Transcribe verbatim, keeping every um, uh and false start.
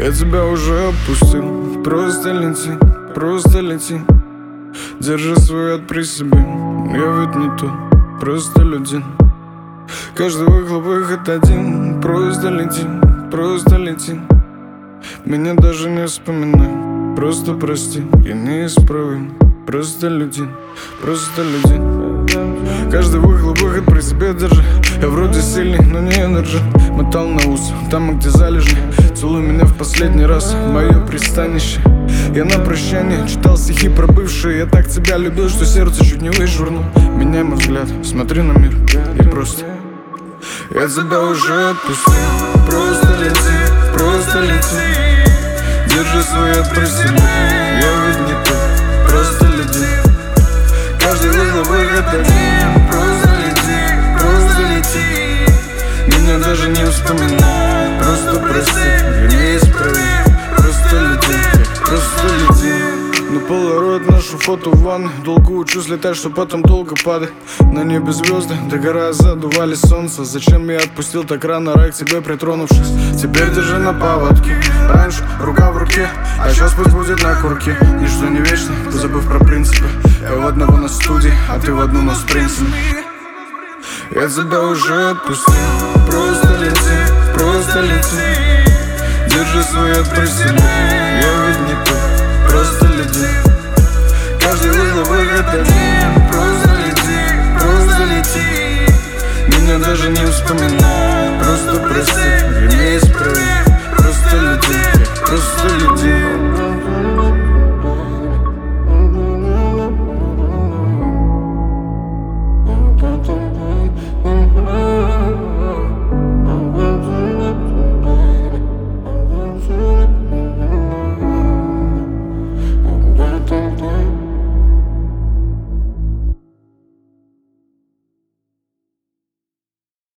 Я тебя уже отпустил. Просто лети, просто лети. Держи свой яд при себе. Я ведь не тот, просто людей. Каждый выхлоп выход один. Просто лети, просто лети. Меня даже не вспоминай. Просто прости, я неисправим. Просто люди, просто люди. Каждый выхлоп выход при себе держи. Я вроде сильный, но не энерджи. Мотал на ус, там где залежни. Целуй меня в последний раз, мое пристанище. Я на прощание читал стихи про бывшие. Я так тебя любил, что сердце чуть не вышвырнул. Меняй мой взгляд, смотри на мир и просто. Я тебя уже отпустил. Просто лети, просто лети. Держи свой яд при себе. Я ведь не тот, просто лети. Каждый выхлоп выход один. Просто лети, просто лети. Меня даже не вспоминай. Просто прости, я неисправим. Просто лети, просто лети. На полароид нашу фото в ванной. Долго учусь летать, что потом долго падать. На небе звезды, догорая, задували солнце. Зачем я отпустил так рано рай к тебе притронувшись? Теперь держи на поводке. Раньше рука в руке, а сейчас пусть будет на курке. Ничто не вечно, позабыв про принципы. Я в одного на студии, а ты в одну, но с принципами. Я тебя уже отпустил. Просто лети, просто лети. Держи свой яд при себе. Я ведь не тот, просто лети. Каждый выхлоп выход один. Просто лети, просто лети. Меня даже не вспоминай.